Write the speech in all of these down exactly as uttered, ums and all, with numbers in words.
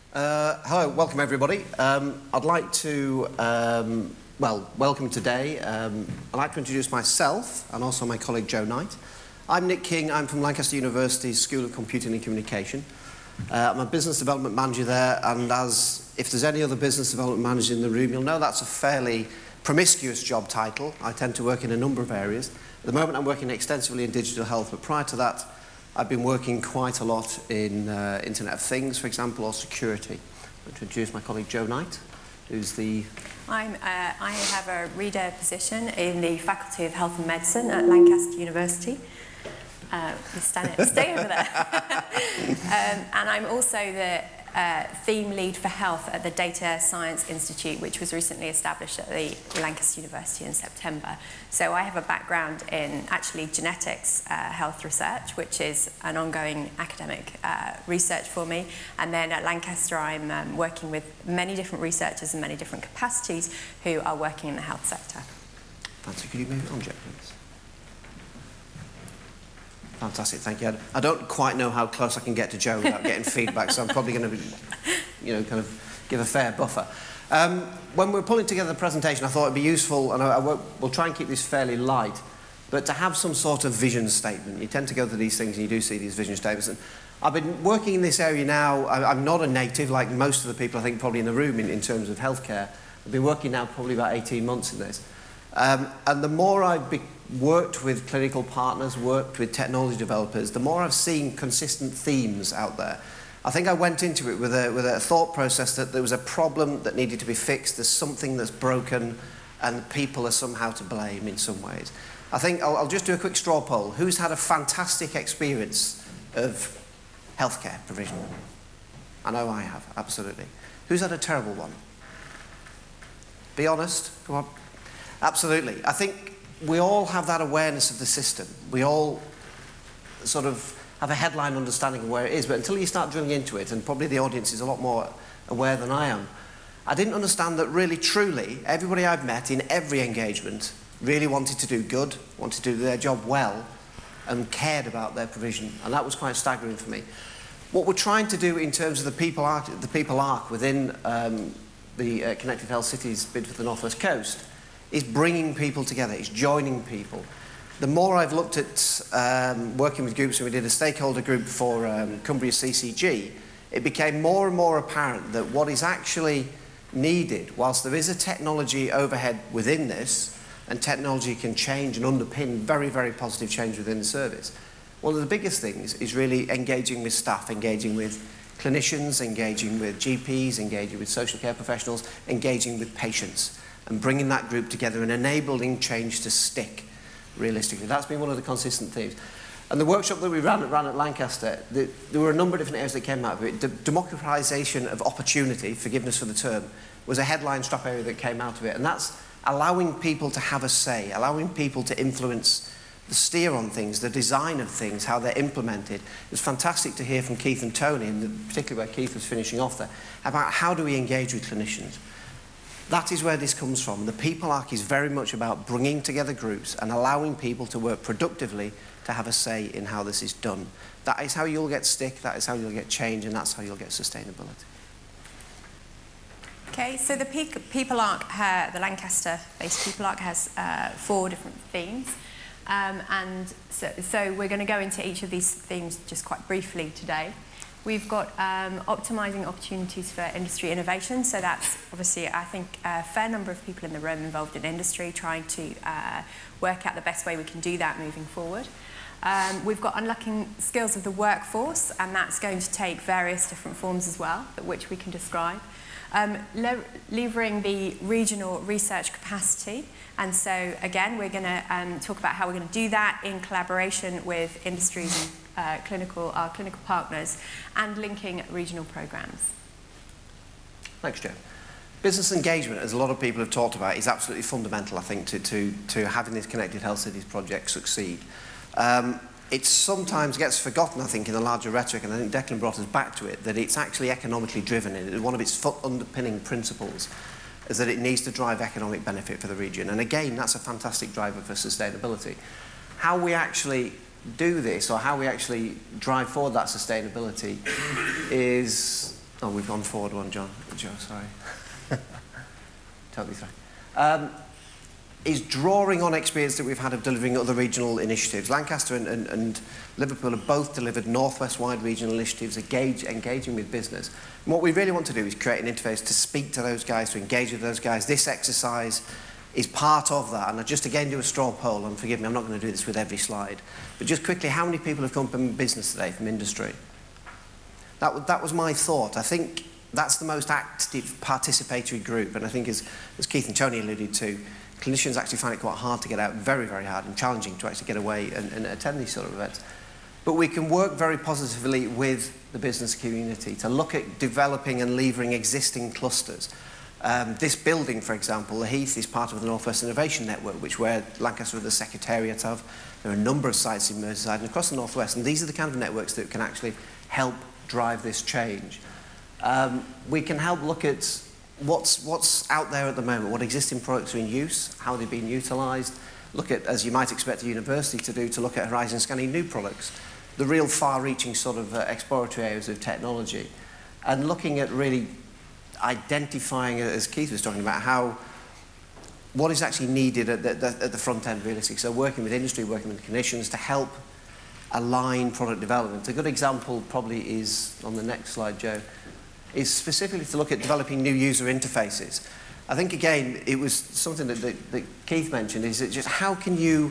Uh, hello, welcome everybody. Um, I'd like to, um, well, welcome today. Um, I'd like to introduce myself and also my colleague Joe Knight. I'm Nick King, I'm from Lancaster University's School of Computing and Communication. Uh, I'm a business development manager there, and as if there's any other business development manager in the room, you'll know that's a fairly promiscuous job title. I tend to work in a number of areas. At the moment I'm working extensively in digital health, but prior to that I've been working quite a lot in uh, Internet of Things, for example, or security. I'm going to introduce my colleague Joe Knight, who's the... I'm, uh, I have a reader position in the Faculty of Health and Medicine at Lancaster University. Uh, stand it, stay over there. um, and I'm also the uh, theme lead for health at the Data Science Institute, which was recently established at the Lancaster University in September. So I have a background in actually genetics uh, health research, which is an ongoing academic uh, research for me. And then at Lancaster, I'm um, working with many different researchers in many different capacities who are working in the health sector. Fancy, could you move it on, Jack, please? Fantastic, thank you. I don't quite know how close I can get to Joe without getting feedback, so I'm probably going to, you know, kind of give a fair buffer. Um, when we're pulling together the presentation, I thought it'd be useful, and I, I won't, we'll try and keep this fairly light, but to have some sort of vision statement. You tend to go through these things and you do see these vision statements. And I've been working in this area now. I, I'm not a native like most of the people I think probably in the room in, in terms of healthcare. I've been working now probably about eighteen months in this. Um, and the more I've be worked with clinical partners, worked with technology developers, the more I've seen consistent themes out there. I think I went into it with a, with a thought process that there was a problem that needed to be fixed, there's something that's broken, and people are somehow to blame in some ways. I think I'll, I'll just do a quick straw poll. Who's had a fantastic experience of healthcare provision? I know I have, absolutely. Who's had a terrible one? Be honest, come on. Absolutely. I think we all have that awareness of the system. We all sort of have a headline understanding of where it is, but until you start drilling into it, and probably the audience is a lot more aware than I am, I didn't understand that really, truly, everybody I've met in every engagement really wanted to do good, wanted to do their job well, and cared about their provision, and that was quite staggering for me. What we're trying to do in terms of the people arc, the people arc within um, the uh, Connected Health Cities bid for the North West Coast is bringing people together, it's joining people. The more I've looked at um, working with groups, and we did a stakeholder group for um, Cumbria C C G, it became more and more apparent that what is actually needed, whilst there is a technology overhead within this, and technology can change and underpin very, very positive change within the service, one of the biggest things is really engaging with staff, engaging with clinicians, engaging with G Ps, engaging with social care professionals, engaging with patients, and bringing that group together and enabling change to stick, realistically. That's been one of the consistent themes. And the workshop that we ran, ran at Lancaster, the, there were a number of different areas that came out of it. The democratisation of opportunity, forgiveness for the term, was a headline strap area that came out of it. And that's allowing people to have a say, allowing people to influence the steer on things, the design of things, how they're implemented. It was fantastic to hear from Keith and Tony, and particularly where Keith was finishing off there, about how do we engage with clinicians. That is where this comes from. The people arc is very much about bringing together groups and allowing people to work productively to have a say in how this is done. That is how you'll get stick, that is how you'll get change, and that's how you'll get sustainability. Okay, so the people arc, uh, the Lancaster-based people arc has uh, four different themes. Um, and so, so we're going to go into each of these themes just quite briefly today. We've got um, optimising opportunities for industry innovation. So that's obviously, I think, a fair number of people in the room involved in industry trying to uh, work out the best way we can do that moving forward. Um, we've got unlocking skills of the workforce, and that's going to take various different forms as well, which we can describe. Um, le levering the regional research capacity. And so, again, we're going to um, talk about how we're going to do that in collaboration with industries and uh, clinical, our clinical partners, and linking regional programs. Thanks, Joe. Business engagement, as a lot of people have talked about, is absolutely fundamental, I think, to, to, to having this Connected Health Cities project succeed. Um, it sometimes gets forgotten, I think, in the larger rhetoric, and I think Declan brought us back to it, that it's actually economically driven. And one of its underpinning principles is that it needs to drive economic benefit for the region. And again, that's a fantastic driver for sustainability. How we actually do this, or how we actually drive forward that sustainability, is Oh, we've gone forward one, John. Joe, sorry. Totally sorry. Um, is drawing on experience that we've had of delivering other regional initiatives. Lancaster and, and, and Liverpool have both delivered northwest-wide regional initiatives, engage, engaging with business. And what we really want to do is create an interface to speak to those guys, to engage with those guys. This exercise is part of that. And I just again do a straw poll, and forgive me, I'm not going to do this with every slide. But just quickly, how many people have come from business today, from industry? That, that was my thought. I think that's the most active participatory group. And I think, as, as Keith and Tony alluded to, clinicians actually find it quite hard to get out, very, very hard and challenging to actually get away and, and attend these sort of events. But we can work very positively with the business community to look at developing and levering existing clusters. Um, this building, for example, the Heath, is part of the North West Innovation Network, which where Lancaster are the secretariat of. There are a number of sites in Merseyside and across the North West, and these are the kind of networks that can actually help drive this change. Um, we can help look at what's, what's out there at the moment, what existing products are in use, how they're being utilised, look at, as you might expect a university to do, to look at horizon scanning new products, the real far-reaching sort of uh, exploratory areas of technology, and looking at really identifying, as Keith was talking about, how what is actually needed at the, the, at the front end, realistically. So working with industry, working with clinicians to help align product development. A good example probably is, on the next slide, Joe, is specifically to look at developing new user interfaces. I think, again, it was something that, that, that Keith mentioned, is that just how can you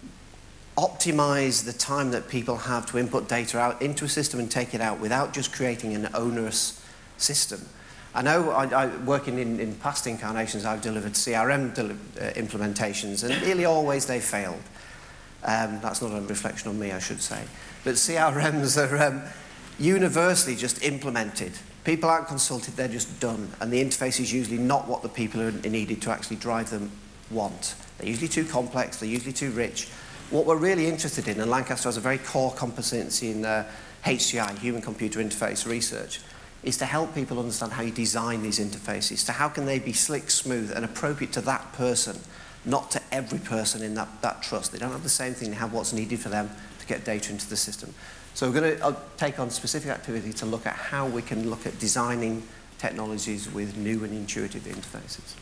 optimize the time that people have to input data out into a system and take it out without just creating an onerous system. I know, I, I, working in, in past incarnations, I've delivered C R M deli uh, implementations, and nearly always they failed. Um, that's not a reflection on me, I should say. But C R Ms are um, universally just implemented. People aren't consulted, they're just done. And the interface is usually not what the people who are needed to actually drive them want. They're usually too complex, they're usually too rich. What we're really interested in, and Lancaster has a very core competency in uh, H C I, human-computer interface research, is to help people understand how you design these interfaces, to how can they be slick, smooth, and appropriate to that person, not to every person in that, that trust. They don't have the same thing, they have what's needed for them to get data into the system. So we're going to take on specific activity to look at how we can look at designing technologies with new and intuitive interfaces.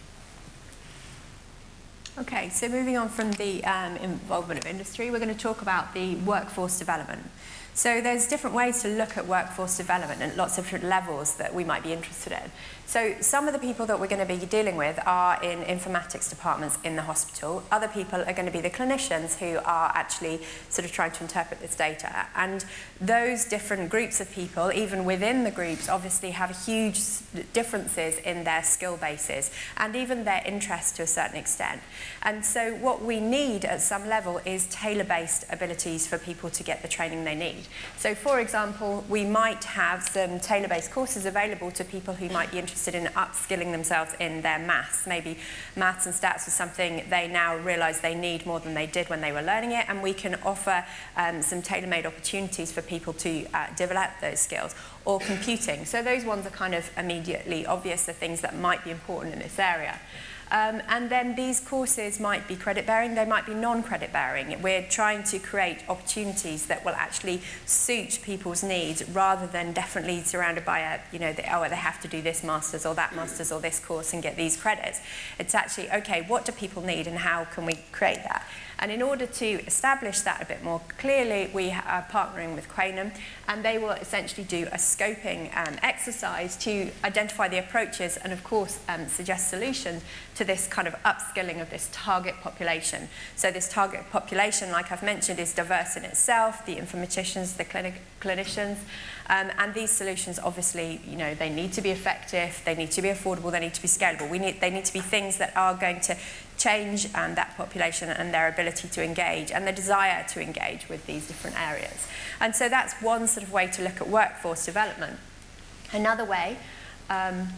Okay, so moving on from the um, involvement of industry, we're going to talk about the workforce development. So there's different ways to look at workforce development and lots of different levels that we might be interested in. So some of the people that we're going to be dealing with are in informatics departments in the hospital. Other people are going to be the clinicians who are actually sort of trying to interpret this data. And those different groups of people, even within the groups, obviously have huge differences in their skill bases and even their interest to a certain extent. And so what we need at some level is tailor-based abilities for people to get the training they need. So for example, we might have some tailor-based courses available to people who might be interested in upskilling themselves in their maths. Maybe maths and stats is something they now realise they need more than they did when they were learning it, and we can offer um, some tailor-made opportunities for people to uh, develop those skills. Or computing. So those ones are kind of immediately obvious, the things that might be important in this area. Um, and then these courses might be credit-bearing, they might be non-credit-bearing. We're trying to create opportunities that will actually suit people's needs rather than definitely surrounded by a, you know, the, oh, they have to do this master's or that master's or this course and get these credits. It's actually, okay, what do people need and how can we create that? And in order to establish that a bit more clearly, we are partnering with Quanum, and they will essentially do a scoping um, exercise to identify the approaches and, of course, um, suggest solutions to this kind of upskilling of this target population. So this target population, like I've mentioned, is diverse in itself, the informaticians, the clinic clinicians, um, and these solutions, obviously, you know, they need to be effective, they need to be affordable, they need to be scalable. We need, they need to be things that are going to change um, that population and their ability to engage and the desire to engage with these different areas. And so that's one sort of way to look at workforce development. Another way, um,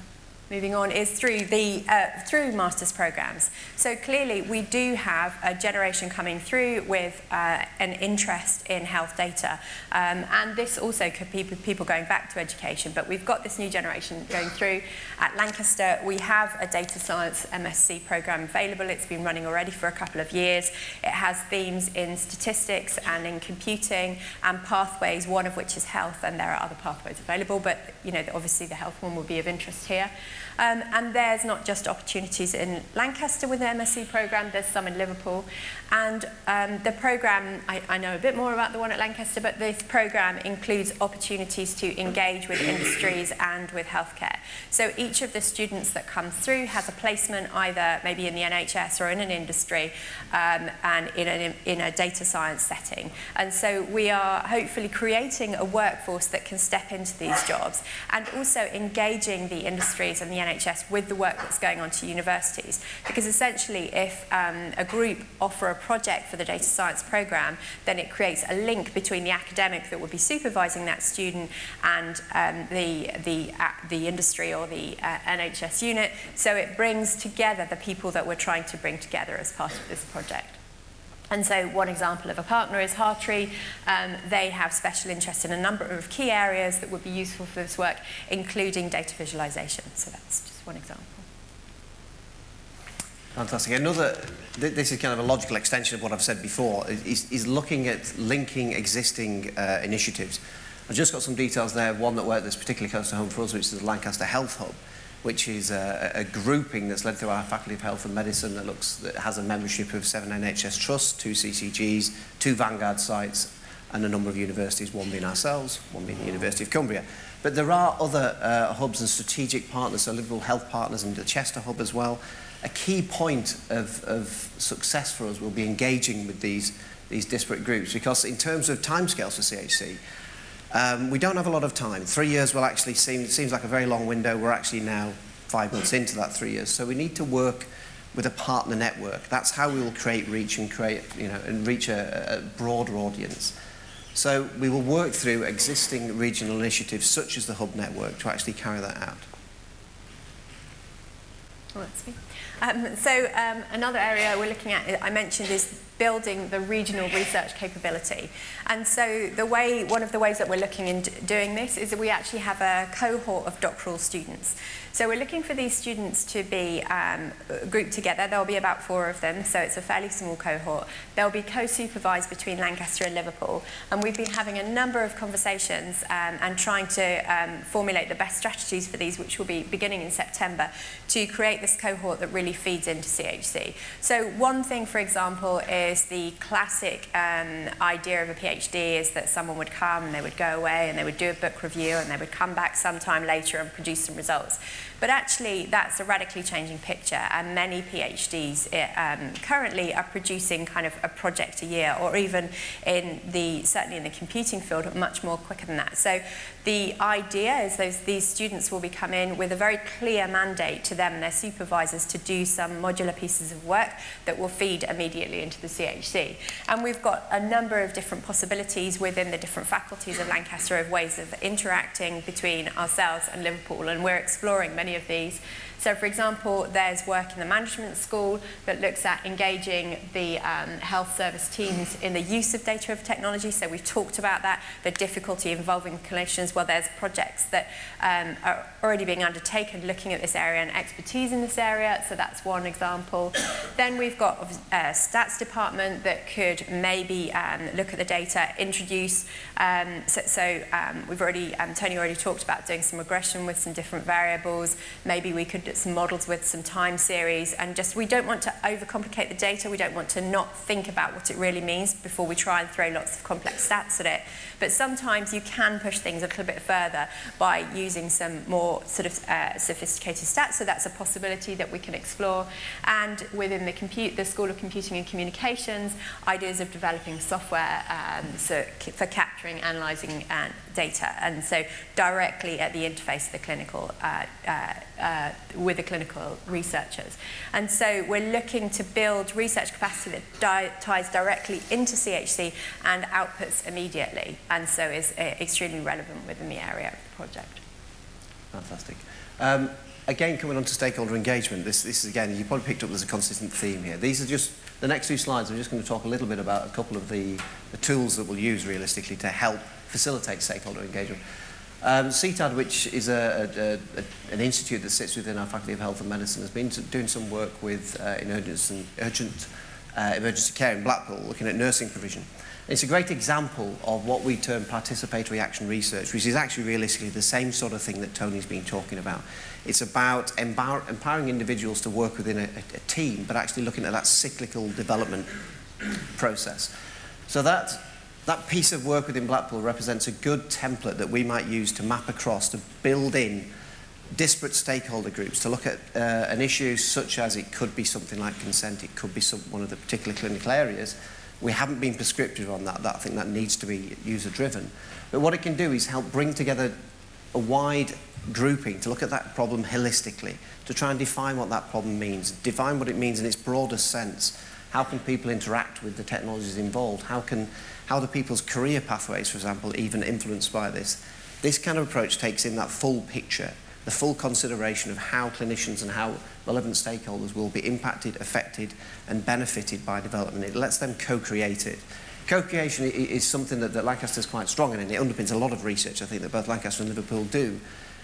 moving on, is through the uh, through master's programs. So clearly we do have a generation coming through with uh, an interest in health data, um, and this also could be people going back to education, but we've got this new generation going through. At Lancaster we have a data science M S c program available. It's been running already for a couple of years. It has themes in statistics and in computing and pathways, one of which is health, and there are other pathways available, but you know, obviously the health one will be of interest here. Um, and there's not just opportunities in Lancaster with the M S c programme, there's some in Liverpool. And um, the programme, I, I know a bit more about the one at Lancaster, but this programme includes opportunities to engage with industries and with healthcare. So each of the students that comes through has a placement either maybe in the N H S or in an industry um, and in a, in a data science setting. And so we are hopefully creating a workforce that can step into these jobs and also engaging the industries and the N H S with the work that's going on to universities. Because essentially if um, a group offer a project for the data science programme, then it creates a link between the academic that would be supervising that student and um, the, the, uh, the industry or the uh, N H S unit. So it brings together the people that we're trying to bring together as part of this project. And so one example of a partner is Hartree. Um, they have special interest in a number of key areas that would be useful for this work, including data visualization. So that's just one example. Fantastic. Another, th this is kind of a logical extension of what I've said before, is, is looking at linking existing uh, initiatives. I've just got some details there, one that worked that's particularly close to home for us, which is the Lancaster Health Hub, which is a, a grouping that's led through our Faculty of Health and Medicine that, looks, that has a membership of seven N H S trusts, two C C Gs, two Vanguard sites, and a number of universities, one being ourselves, one being the University of Cumbria. But there are other uh, hubs and strategic partners, so Liverpool Health Partners and the Chester Hub as well. A key point of, of success for us will be engaging with these, these disparate groups, because in terms of timescales for C H C, Um, we don't have a lot of time. Three years will actually seem, seems like a very long window. We're actually now five months into that three years. So we need to work with a partner network. That's how we will create reach and create, you know, and reach a, a broader audience. So we will work through existing regional initiatives such as the Hub Network to actually carry that out. Well, that's me. Um, so um, another area we're looking at, I mentioned, is building the regional research capability. And so the way, one of the ways that we're looking into doing this is that we actually have a cohort of doctoral students. So we're looking for these students to be um, grouped together. There'll be about four of them, so it's a fairly small cohort. They'll be co-supervised between Lancaster and Liverpool. And we've been having a number of conversations um, and trying to um, formulate the best strategies for these, which will be beginning in September, to create this cohort that really feeds into C H C. So one thing, for example, is the classic um, idea of a PhD is that someone would come and they would go away and they would do a book review and they would come back sometime later and produce some results. But actually, that's a radically changing picture, and many PhDs um, currently are producing kind of a project a year, or even in the, certainly in the computing field, much more quicker than that. So the idea is those, these students will be come in with a very clear mandate to them and their supervisors to do some modular pieces of work that will feed immediately into the C H C. And we've got a number of different possibilities within the different faculties of Lancaster of ways of interacting between ourselves and Liverpool, and we're exploring many of these. So, for example, there's work in the management school that looks at engaging the um, health service teams in the use of data of technology. So we've talked about that, the difficulty involving clinicians. Well, there's projects that um, are already being undertaken looking at this area and expertise in this area. So that's one example. Then we've got a stats department that could maybe um, look at the data, introduce. Um, so so um, we've already, um, Tony already talked about doing some regression with some different variables. Maybe we could some models with some time series, and just, we don't want to overcomplicate the data. We don't want to not think about what it really means before we try and throw lots of complex stats at it. But sometimes you can push things a little bit further by using some more sort of uh, sophisticated stats. So that's a possibility that we can explore. And within the compute, the School of Computing and Communications, ideas of developing software um, so for capturing, analysing uh, data, and so directly at the interface of the clinical uh, uh, uh, with the clinical researchers. And so we're looking to build research capacity that di ties directly into C H C and outputs immediately, and so is uh, extremely relevant within the area of the project. Fantastic. Um, again, coming on to stakeholder engagement, this, this is again, you probably picked up there's a consistent theme here. These are just, the next two slides, I'm just going to talk a little bit about a couple of the, the tools that we'll use realistically to help facilitate stakeholder engagement. Um, C T A D, which is a, a, a, an institute that sits within our Faculty of Health and Medicine, has been doing some work with uh, in urgent, urgent uh, emergency care in Blackpool, looking at nursing provision. It's a great example of what we term participatory action research, which is actually realistically the same sort of thing that Tony's been talking about. It's about empower, empowering individuals to work within a, a team, but actually looking at that cyclical development process. So that, that piece of work within Blackpool represents a good template that we might use to map across, to build in disparate stakeholder groups, to look at uh, an issue such as it could be something like consent, it could be some, one of the particular clinical areas. We haven't been prescriptive on that. that. I think that needs to be user-driven. But what it can do is help bring together a wide grouping to look at that problem holistically, to try and define what that problem means, define what it means in its broadest sense. How can people interact with the technologies involved? How can, how do people's career pathways, for example, even influenced by this? This kind of approach takes in that full picture, the full consideration of how clinicians and how relevant stakeholders will be impacted, affected, and benefited by development. It lets them co-create it. Co-creation is something that, that Lancaster is quite strong in, and it underpins a lot of research, I think, that both Lancaster and Liverpool do.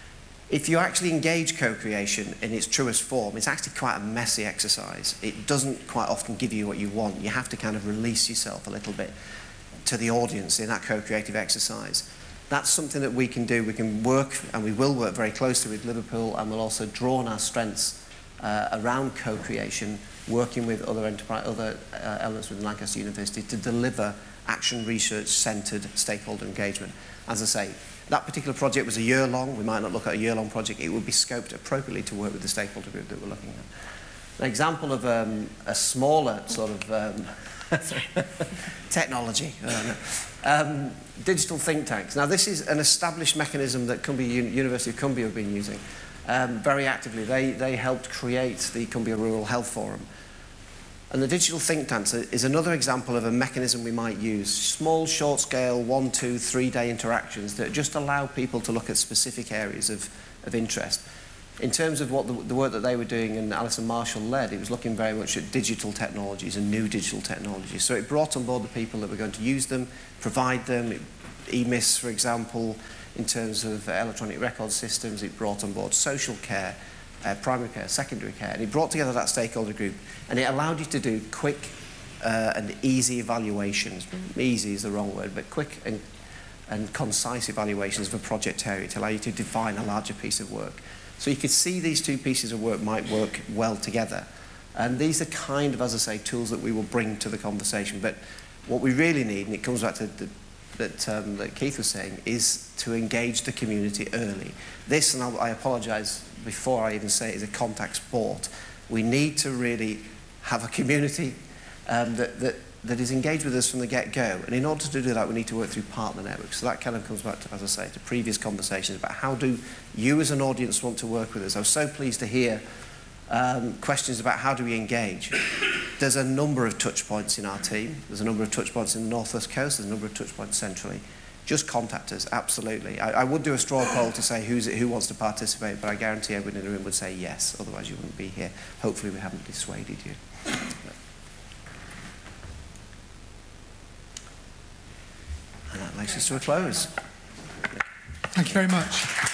If you actually engage co-creation in its truest form, it's actually quite a messy exercise. It doesn't quite often give you what you want. You have to kind of release yourself a little bit to the audience in that co-creative exercise. That's something that we can do. We can work, and we will work very closely with Liverpool, and we'll also draw on our strengths uh, around co-creation, working with other, enterprise, other uh, elements within Lancaster University to deliver action research-centred stakeholder engagement. As I say, that particular project was a year long. We might not look at a year-long project. It would be scoped appropriately to work with the stakeholder group that we're looking at. An example of um, a smaller sort of um, technology. Um, digital think tanks. Now, this is an established mechanism that Cumbria, University of Cumbria have been using um, very actively. They, they helped create the Cumbria Rural Health Forum. And the digital think tanks is another example of a mechanism we might use. Small, short-scale, one, two, three-day interactions that just allow people to look at specific areas of, of interest. In terms of what the, the work that they were doing and Alison Marshall led, it was looking very much at digital technologies and new digital technologies. So it brought on board the people that were going to use them, provide them. E M I S, for example, in terms of electronic record systems, it brought on board social care, uh, primary care, secondary care, and it brought together that stakeholder group, and it allowed you to do quick uh, and easy evaluations. Easy is the wrong word, but quick and, and concise evaluations of a project area to allow you to define a larger piece of work. So you could see these two pieces of work might work well together. And these are kind of, as I say, tools that we will bring to the conversation. But what we really need, and it comes back to the, that, um, that Keith was saying, is to engage the community early. This, and I'll, I apologise before I even say it, is a contact sport. We need to really have a community um, that, that, that is engaged with us from the get-go. And in order to do that, we need to work through partner networks. So that kind of comes back to, as I say, to previous conversations about how do you as an audience want to work with us. I was so pleased to hear um, questions about how do we engage. There's a number of touch points in our team. There's a number of touch points in the North West Coast. There's a number of touch points centrally. Just contact us, absolutely. I, I would do a straw poll to say who's it, who wants to participate, but I guarantee everyone in the room would say yes, otherwise you wouldn't be here. Hopefully we haven't dissuaded you. And that takes us to a close. Thank you very much.